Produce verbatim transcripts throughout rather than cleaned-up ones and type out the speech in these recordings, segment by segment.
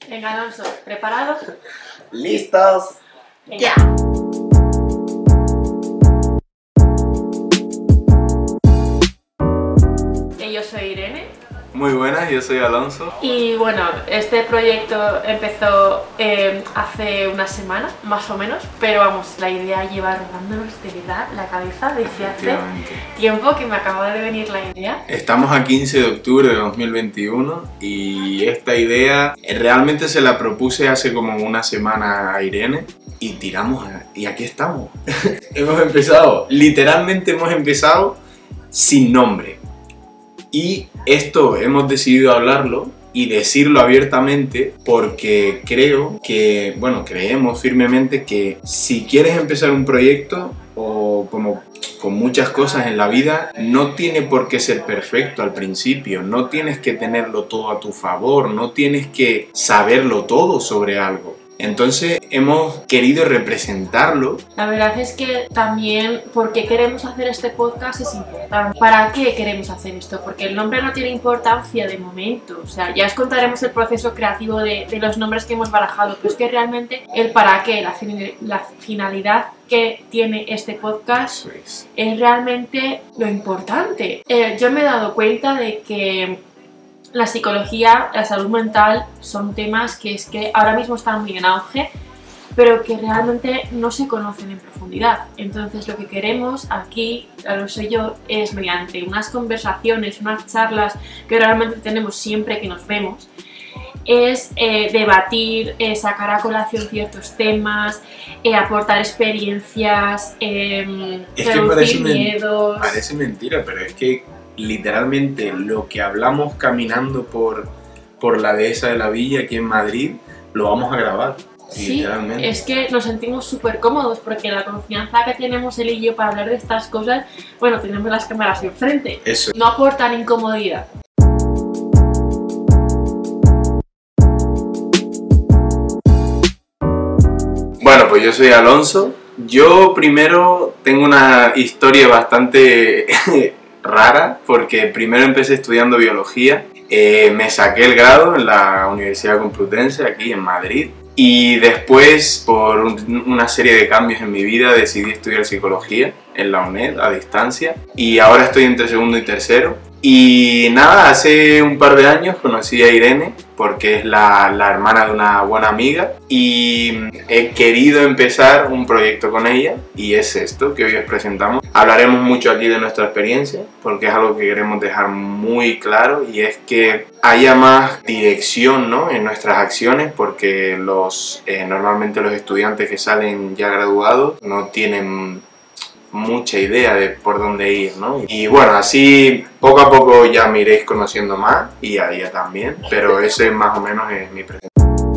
Venga, Alonso, ¿preparados? ¡Listos! Venga. ¡Ya! Eh, Yo soy Irene. Muy buenas, yo soy Alonso. Y bueno, este proyecto empezó eh, hace una semana, más o menos, pero vamos, la idea lleva rodándonos de verdad la cabeza desde hace tiempo que me acaba de venir la idea. Estamos a quince de octubre de dos mil veintiuno y esta idea realmente se la propuse hace como una semana a Irene y tiramos a... y aquí estamos. Hemos empezado, literalmente hemos empezado sin nombre. Y esto hemos decidido hablarlo y decirlo abiertamente porque creo que, bueno, creemos firmemente que si quieres empezar un proyecto o como con muchas cosas en la vida, no tiene por qué ser perfecto al principio, no tienes que tenerlo todo a tu favor, no tienes que saberlo todo sobre algo. Entonces hemos querido representarlo. La verdad es que también por qué queremos hacer este podcast es importante. ¿Para qué queremos hacer esto? Porque el nombre no tiene importancia de momento. O sea, ya os contaremos el proceso creativo de, de los nombres que hemos barajado, pero es que realmente el para qué, la, la finalidad que tiene este podcast es, es realmente lo importante. Eh, yo me he dado cuenta de que la psicología, la salud mental son temas que es que ahora mismo están muy en auge, pero que realmente no se conocen en profundidad. Entonces lo que queremos aquí, Alonso y yo, es mediante unas conversaciones, unas charlas que realmente tenemos siempre que nos vemos, es eh, debatir, eh, sacar a colación ciertos temas, eh, aportar experiencias, eh, es que parece, miedos. Parece mentira, pero es que literalmente lo que hablamos caminando por, por la dehesa de la Villa aquí en Madrid, lo vamos a grabar. Sí, es que nos sentimos súper cómodos porque la confianza que tenemos él y yo para hablar de estas cosas, bueno, tenemos las cámaras enfrente. Eso. No aportan incomodidad. Bueno, pues yo soy Alonso. Yo primero tengo una historia bastante rara porque primero empecé estudiando biología, eh, me saqué el grado en la Universidad Complutense aquí en Madrid y después por un, una serie de cambios en mi vida decidí estudiar psicología en la UNED a distancia y ahora estoy entre segundo y tercero. Y nada, hace un par de años conocí a Irene porque es la, la hermana de una buena amiga y he querido empezar un proyecto con ella y es esto que hoy os presentamos. Hablaremos mucho aquí de nuestra experiencia porque es algo que queremos dejar muy claro y es que haya más dirección, ¿no?, en nuestras acciones porque los, eh, normalmente los estudiantes que salen ya graduados no tienen mucha idea de por dónde ir, ¿no? Y bueno, así poco a poco ya me iréis conociendo más y a ella también, pero ese más o menos es mi presentación.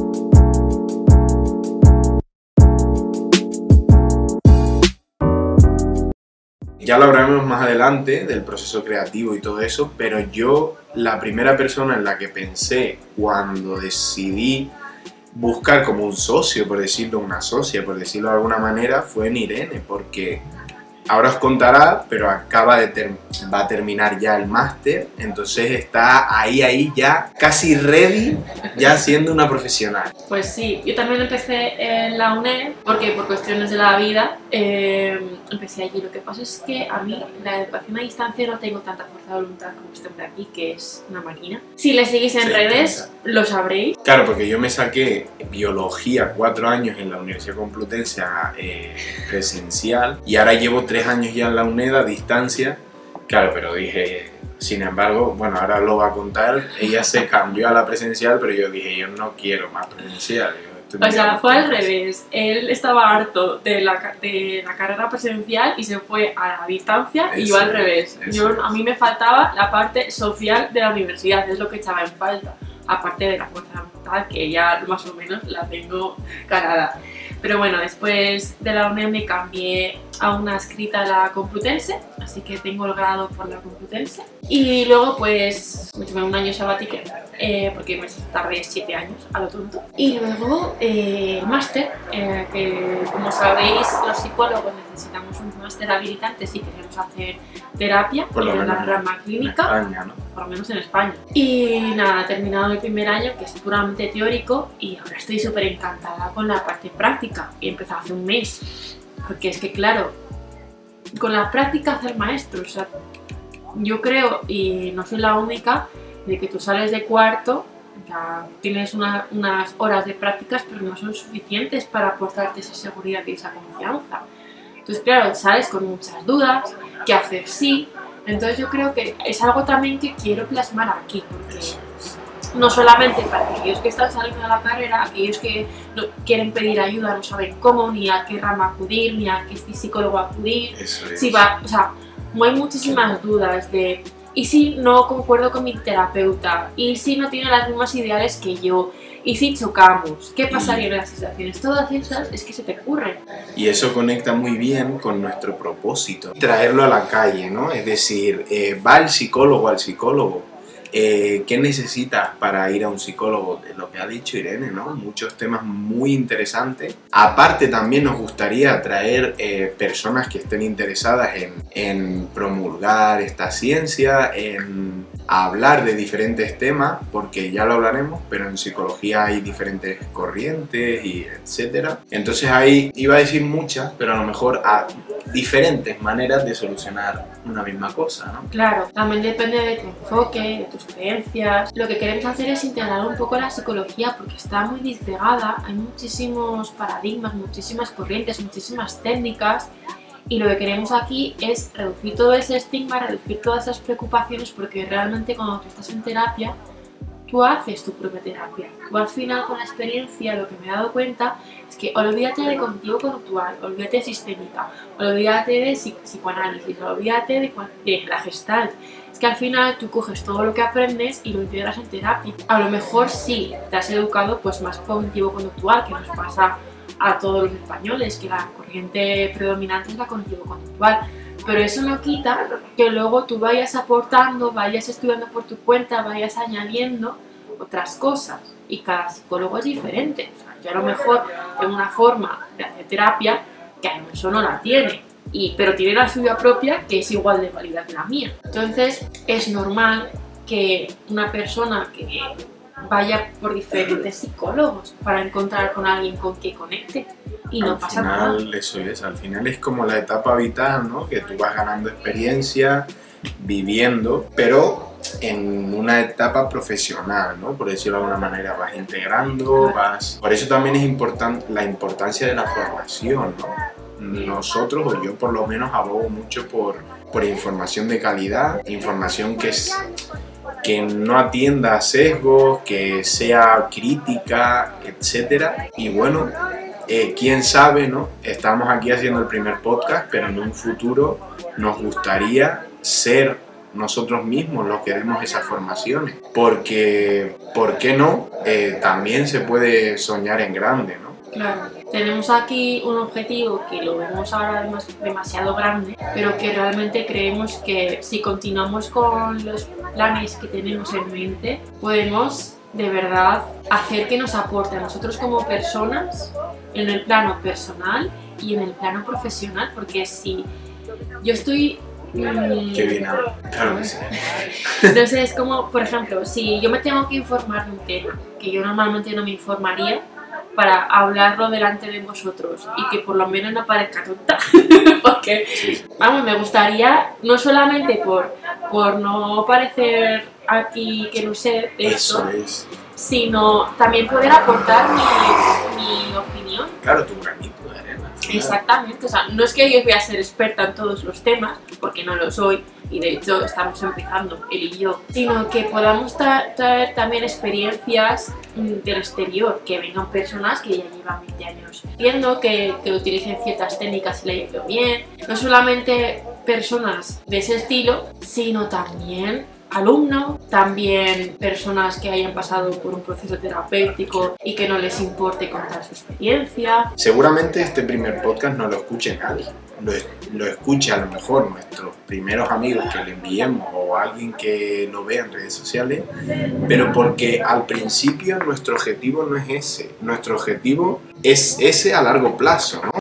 Ya lo hablaremos más adelante del proceso creativo y todo eso, pero yo la primera persona en la que pensé cuando decidí buscar como un socio, por decirlo, una socia, por decirlo de alguna manera, fue en Irene, porque ahora os contará, pero acaba de ter va a terminar ya el máster, entonces está ahí, ahí ya casi ready, ya siendo una profesional. Pues sí, yo también empecé en la UNED porque por cuestiones de la vida eh, empecé allí. Lo que pasa es que a mí la educación a distancia no tengo tanta fuerza de voluntad como este hombre aquí, que es una máquina. Si le seguís en Se redes, intenta. Lo sabréis. Claro, porque yo me saqué biología cuatro años en la Universidad Complutense eh, presencial y ahora llevo tres años ya en la UNED a distancia. Claro, pero dije, sin embargo, bueno, ahora lo va a contar, ella se cambió a la presencial, pero yo dije, yo no quiero más presencial. Yo o sea, fue al revés, él estaba harto de la, de la carrera presencial y se fue a la distancia eso, y yo al revés. Yo, a mí me faltaba la parte social de la universidad, es lo que echaba en falta, aparte de la fuerza mental, que ya más o menos la tengo ganada. Pero bueno, después de la UNED me cambié aún adscrita a la Complutense, así que tengo el grado por la Complutense. Y luego pues me tomé un año sabático, eh, porque me tardé siete años a lo tonto. Y luego eh, el máster, eh, que como sabéis los psicólogos necesitamos un máster habilitante si queremos hacer terapia por lo en menos la rama clínica, en España, ¿no? por lo menos en España. Y nada, he terminado el primer año, que es puramente teórico, y ahora estoy súper encantada con la parte práctica. He empezado hace un mes, porque es que claro, con la práctica hacer maestro, o sea, yo creo, y no soy la única, de que tú sales de cuarto, ya tienes una, unas horas de prácticas, pero no son suficientes para aportarte esa seguridad y esa confianza. Entonces claro, sales con muchas dudas, qué hacer sí. Entonces yo creo que es algo también que quiero plasmar aquí, porque no solamente para aquellos que están saliendo de la carrera, aquellos que no quieren pedir ayuda, no saben cómo, ni a qué rama acudir, ni a qué psicólogo acudir. Eso es. Si va, o sea, hay muchísimas dudas de ¿y si no concuerdo con mi terapeuta? ¿Y si no tiene las mismas ideales que yo? ¿Y si chocamos? ¿Qué pasaría en las situaciones? Todas esas es que se te ocurren. Y eso conecta muy bien con nuestro propósito. Traerlo a la calle, ¿no? Es decir, eh, va el psicólogo al psicólogo. Eh, ¿Qué necesitas para ir a un psicólogo? Lo que ha dicho Irene, ¿no? Muchos temas muy interesantes. Aparte también nos gustaría traer eh, personas que estén interesadas en, en promulgar esta ciencia, en hablar de diferentes temas, porque ya lo hablaremos, pero en psicología hay diferentes corrientes y etcétera. Entonces ahí iba a decir muchas, pero a lo mejor a diferentes maneras de solucionar una misma cosa, ¿no? Claro, también depende de tu enfoque, de tus creencias. Lo que queremos hacer es integrar un poco la psicología porque está muy disgregada, hay muchísimos paradigmas, muchísimas corrientes, muchísimas técnicas, y lo que queremos aquí es reducir todo ese estigma, reducir todas esas preocupaciones, porque realmente cuando tú estás en terapia, tú haces tu propia terapia. Tú al final con la experiencia lo que me he dado cuenta es que olvídate de cognitivo conductual, olvídate de sistémica, olvídate de psic psicoanálisis, olvídate de, de la gestalt. Es que al final tú coges todo lo que aprendes y lo integras en terapia. A lo mejor sí, te has educado pues más cognitivo conductual, que nos pasa a todos los españoles, que la corriente predominante es la cognitivo conductual. Pero eso no quita que luego tú vayas aportando, vayas estudiando por tu cuenta, vayas añadiendo otras cosas. Y cada psicólogo es diferente. O sea, yo a lo mejor tengo una forma de hacer terapia que a eso no la tiene, y, pero tiene la suya propia que es igual de válida que la mía. Entonces es normal que una persona que vaya por diferentes psicólogos para encontrar con alguien con que conecte. Y no al pasa final, nada. eso es, al final es como la etapa vital, ¿no? Que tú vas ganando experiencia, viviendo, pero en una etapa profesional, ¿no? Por decirlo de alguna manera, vas integrando, vas... Por eso también es importante la importancia de la formación, ¿no? Nosotros, o yo por lo menos, abogo mucho por, por información de calidad, información que es... que no atienda a sesgos, que sea crítica, etcétera. Y bueno, eh, quién sabe, ¿no? Estamos aquí haciendo el primer podcast, pero en un futuro nos gustaría ser nosotros mismos los que demos esas formaciones. Porque, ¿por qué no? Eh, también se puede soñar en grande, ¿no? Claro, tenemos aquí un objetivo que lo vemos ahora demasiado grande, pero que realmente creemos que si continuamos con los planes que tenemos en mente, podemos de verdad hacer que nos aporte a nosotros como personas en el plano personal y en el plano profesional, porque si yo estoy... Mmm, Qué bien habla, claro que sí. Entonces es como, por ejemplo, si yo me tengo que informar de un tema que yo normalmente no me informaría, para hablarlo delante de vosotros y que por lo menos no parezca tonta, porque, vamos, me gustaría, no solamente por, por no parecer aquí que no sé de esto, es. sino también poder aportar mi, mi opinión. Claro, tu granito de arena. Exactamente, o sea, no es que yo voy a ser experta en todos los temas, porque no lo soy, y de hecho estamos empezando, él y yo, sino que podamos tra traer también experiencias mm, del exterior, que vengan personas que ya llevan veinte años viendo, que, que utilicen ciertas técnicas y le haya ido bien, no solamente personas de ese estilo, sino también alumno, también personas que hayan pasado por un proceso terapéutico y que no les importe contar su experiencia. Seguramente este primer podcast no lo escuche nadie, lo, lo escuche a lo mejor nuestros primeros amigos que le enviemos o alguien que lo vea en redes sociales, pero porque al principio nuestro objetivo no es ese, nuestro objetivo es ese a largo plazo, ¿no?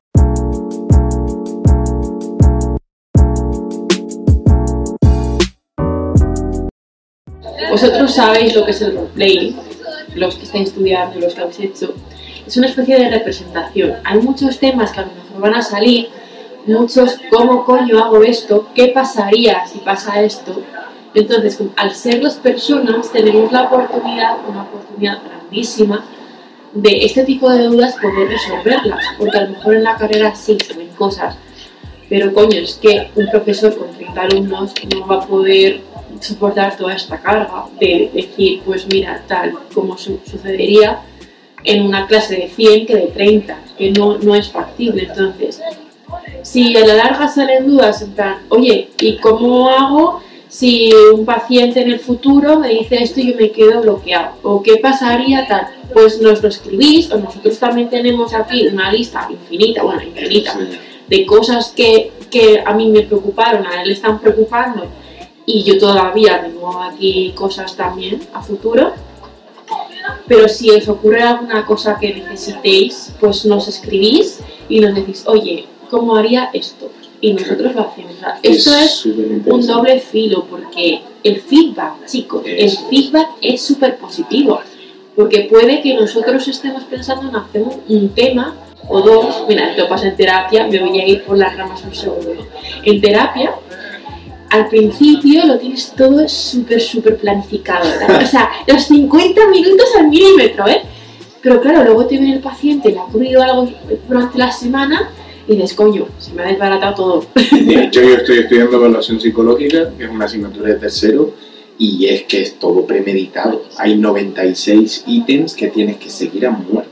Vosotros sabéis lo que es el roleplay, los que estáis estudiando, los que habéis hecho. Es una especie de representación. Hay muchos temas que a lo mejor van a salir, muchos ¿cómo coño hago esto? ¿Qué pasaría si pasa esto? Entonces, al ser las personas, tenemos la oportunidad, una oportunidad grandísima, de este tipo de dudas poder resolverlas. Porque a lo mejor en la carrera sí se ven cosas, pero coño, es que un profesor con treinta alumnos no va a poder soportar toda esta carga de decir, pues mira, tal como su sucedería en una clase de cien que de treinta, que no, no es factible. Entonces, si a la larga salen dudas en plan, oye, ¿y cómo hago si un paciente en el futuro me dice esto y yo me quedo bloqueado? ¿O qué pasaría tal? Pues nos lo escribís, o nosotros también tenemos aquí una lista infinita, bueno, infinita, de cosas que, que a mí me preocuparon, a él le están preocupando, y yo todavía tengo aquí cosas también a futuro. Pero si os ocurre alguna cosa que necesitéis, pues nos escribís y nos decís, oye, ¿cómo haría esto? Y nosotros lo hacemos. Esto es, es un doble filo, porque el feedback, chicos, el feedback es súper positivo. Porque puede que nosotros estemos pensando en hacer un tema o dos. Mira, esto pasa en terapia, me voy a ir por las ramas un segundo. En terapia, al principio lo tienes todo súper, súper planificado, ¿verdad? O sea, los cincuenta minutos al milímetro, ¿eh? Pero claro, luego te viene el paciente, le ha ocurrido algo durante la semana y dices, coño, se me ha desbaratado todo. De hecho, yo estoy estudiando evaluación psicológica, que es una asignatura de tercero, y es que es todo premeditado. Hay noventa y seis ítems que tienes que seguir a muerte.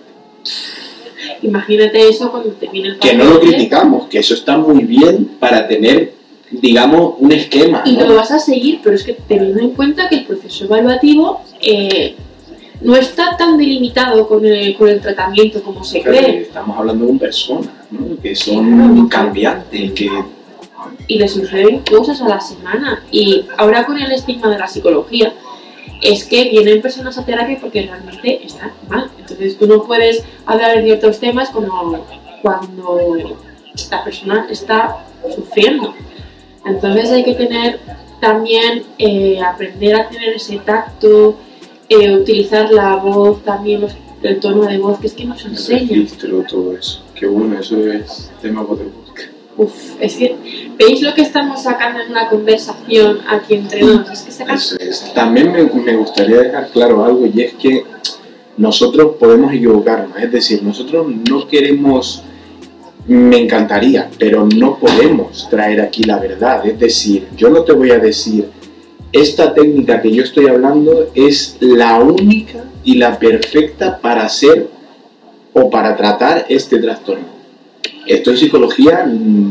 Imagínate eso cuando te viene el paciente. Que no lo criticamos, que eso está muy bien para tener, digamos, un esquema, y ¿no? lo vas a seguir, pero es que teniendo en cuenta que el proceso evaluativo eh, no está tan delimitado con el, con el tratamiento como se Pero cree. estamos hablando de personas, ¿no? Que son cambiantes, que... Y les suceden cosas a la semana. Y ahora con el estigma de la psicología, es que vienen personas a terapia porque realmente están mal. Entonces tú no puedes hablar de ciertos temas como cuando la persona está sufriendo. Entonces hay que tener también, eh, aprender a tener ese tacto, eh, utilizar la voz, también los, el tono de voz, que es que nos enseña. El registro, todo eso. Qué bueno, eso es tema para otro podcast. Uf, es que, ¿veis lo que estamos sacando en una conversación aquí entre nos? Es que sacamos... Eso es. También me, me gustaría dejar claro algo, y es que nosotros podemos equivocarnos, es decir, nosotros no queremos... Me encantaría, pero no podemos traer aquí la verdad. Es decir, yo no te voy a decir, esta técnica que yo estoy hablando es la única y la perfecta para hacer o para tratar este trastorno. Esto en psicología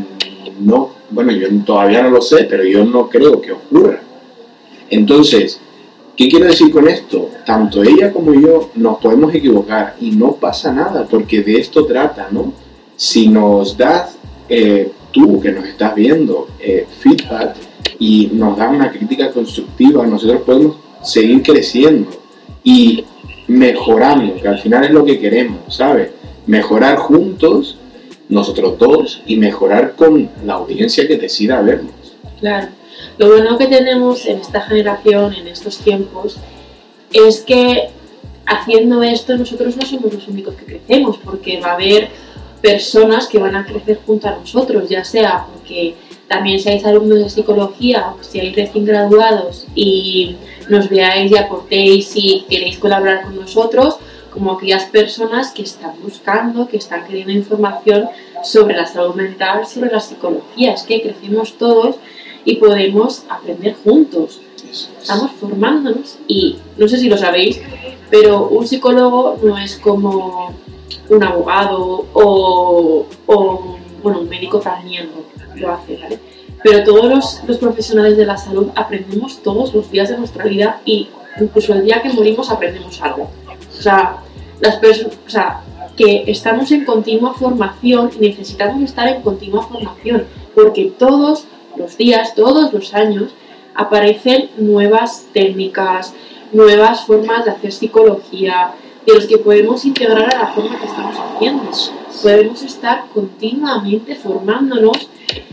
no, bueno, yo todavía no lo sé, pero yo no creo que ocurra. Entonces, ¿qué quiero decir con esto? Tanto ella como yo nos podemos equivocar y no pasa nada, porque de esto trata, ¿no? Si nos das, eh, tú que nos estás viendo, eh, feedback y nos das una crítica constructiva, nosotros podemos seguir creciendo y mejorando, que al final es lo que queremos, ¿sabes? Mejorar juntos, nosotros dos, y mejorar con la audiencia que decida vernos. Claro. Lo bueno que tenemos en esta generación, en estos tiempos, es que haciendo esto nosotros no somos los únicos que crecemos, porque va a haber personas que van a crecer junto a nosotros, ya sea porque también seáis alumnos de psicología o seáis recién graduados y nos veáis y aportéis y queréis colaborar con nosotros, como aquellas personas que están buscando, que están queriendo información sobre la salud mental, sobre la psicología. Es que crecemos todos y podemos aprender juntos. Estamos formándonos y no sé si lo sabéis, pero un psicólogo no es como un abogado o, o bueno, un médico también lo, lo hace, ¿vale? pero todos los, los profesionales de la salud aprendemos todos los días de nuestra vida y incluso el día que morimos aprendemos algo. O sea, las personas, o sea, que estamos en continua formación y necesitamos estar en continua formación, porque todos los días, todos los años, aparecen nuevas técnicas, nuevas formas de hacer psicología, de los que podemos integrar a la forma que estamos haciendo. Podemos estar continuamente formándonos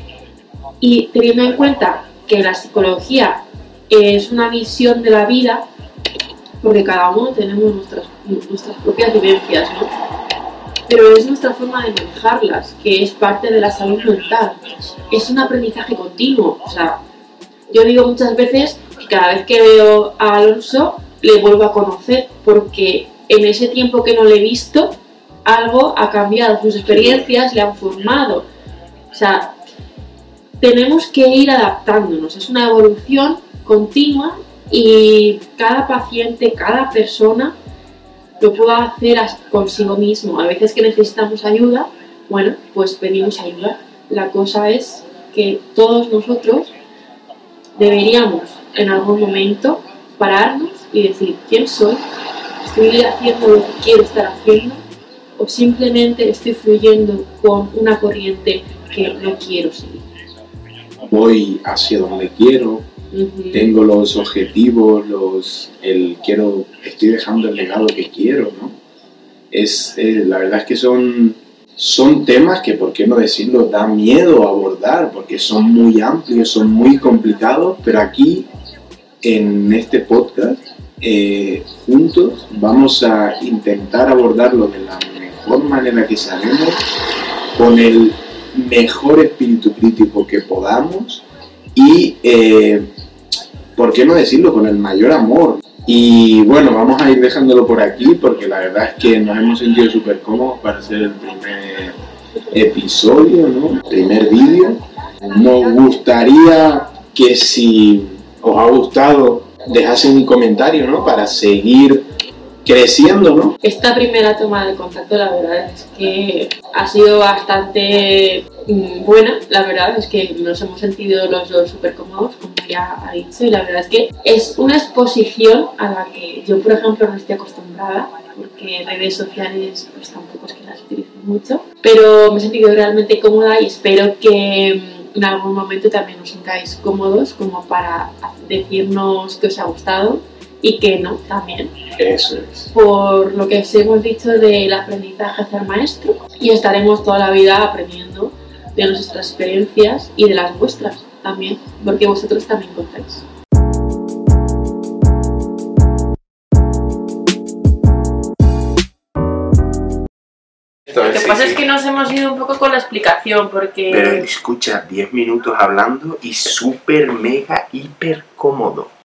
y teniendo en cuenta que la psicología es una visión de la vida, porque cada uno tenemos nuestras, nuestras propias vivencias, ¿no? Pero es nuestra forma de manejarlas, que es parte de la salud mental. Es un aprendizaje continuo. O sea, yo digo muchas veces que cada vez que veo a Alonso le vuelvo a conocer, porque en ese tiempo que no le he visto, algo ha cambiado, sus experiencias le han formado. O sea, tenemos que ir adaptándonos, es una evolución continua y cada paciente, cada persona lo puede hacer consigo mismo. A veces que necesitamos ayuda, bueno, pues pedimos ayuda. La cosa es que todos nosotros deberíamos en algún momento pararnos y decir, ¿quién soy? ¿Estoy haciendo lo que quiero estar haciendo? ¿O simplemente estoy fluyendo con una corriente que no quiero seguir? Voy hacia donde quiero, uh-huh. Tengo los objetivos, los, el quiero, estoy dejando el legado que quiero, ¿no? Es, eh, la verdad es que son, son temas que, por qué no decirlo, da miedo abordar, porque son muy amplios, son muy complicados, pero aquí, en este podcast, eh, juntos vamos a intentar abordarlo de la mejor manera que sabemos, con el mejor espíritu crítico que podamos y, eh, ¿por qué no decirlo?, con el mayor amor. Y bueno, vamos a ir dejándolo por aquí porque la verdad es que nos hemos sentido súper cómodos para hacer el primer episodio, ¿no? Primer vídeo. Nos gustaría que si os ha gustado dejasen un comentario, ¿no?, para seguir creciendo, ¿no? Esta primera toma de contacto, la verdad es que ha sido bastante mmm, buena. La verdad es que nos hemos sentido los dos súper cómodos, como ya ha dicho, y la verdad es que es una exposición a la que yo, por ejemplo, no estoy acostumbrada, porque redes sociales pues tampoco es que las utilizo mucho, pero me he sentido realmente cómoda y espero que en algún momento también os sintáis cómodos como para decirnos que os ha gustado y que no, también. Eso es. Por lo que os hemos dicho del aprendizaje hacia el maestro, y estaremos toda la vida aprendiendo de nuestras experiencias y de las vuestras también, porque vosotros también contáis. Lo que pasa es que nos hemos ido un poco con la explicación, porque... Pero escucha, diez minutos hablando y súper, mega, hiper cómodo.